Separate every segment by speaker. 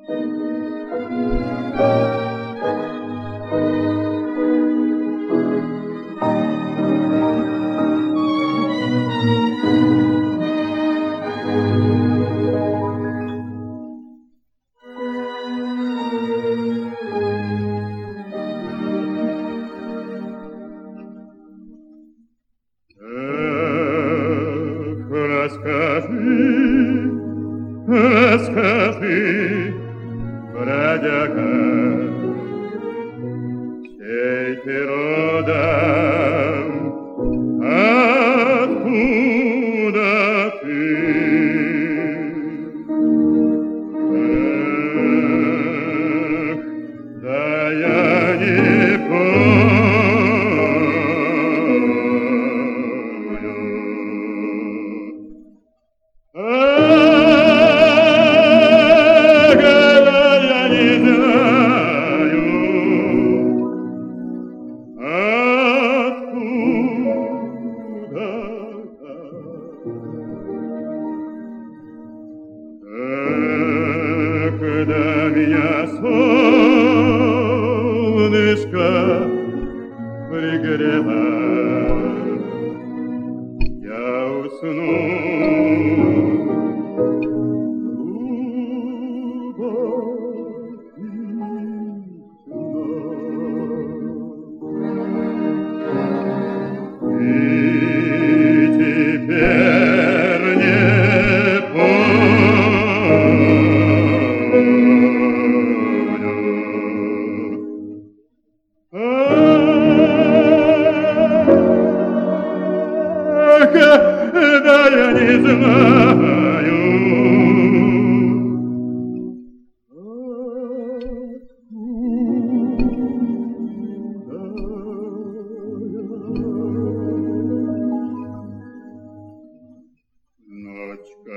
Speaker 1: Расскажи, бродяга, чей ты родом, откуда ты? Эх, да я не когда меня солнышко пригрело, я усну глубоким сном. И теперь не да я не знаю, ночка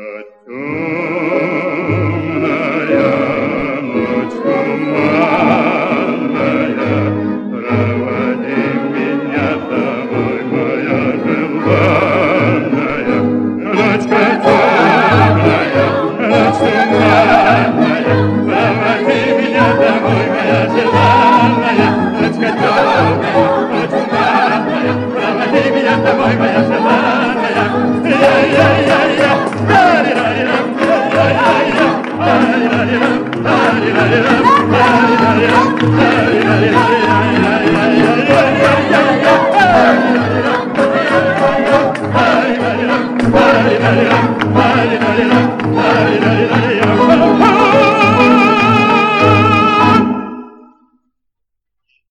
Speaker 1: темная, ночка туманная, проводи меня домой, моя желанная. Ночка темная, ночь туманная, проводи меня домой, моя желанная. Ночка темная, ночь туманная, проводи меня домой, моя желанная. Я-я-я-я, ла-ри-ла-ри-ла, ла-ри-ла-ри-ла, ла-ри-ла-ри-ла, ла-ри-ла-ри-ла, ла-ри-ла-ри-ла, ла-ри-ла-ри-ла.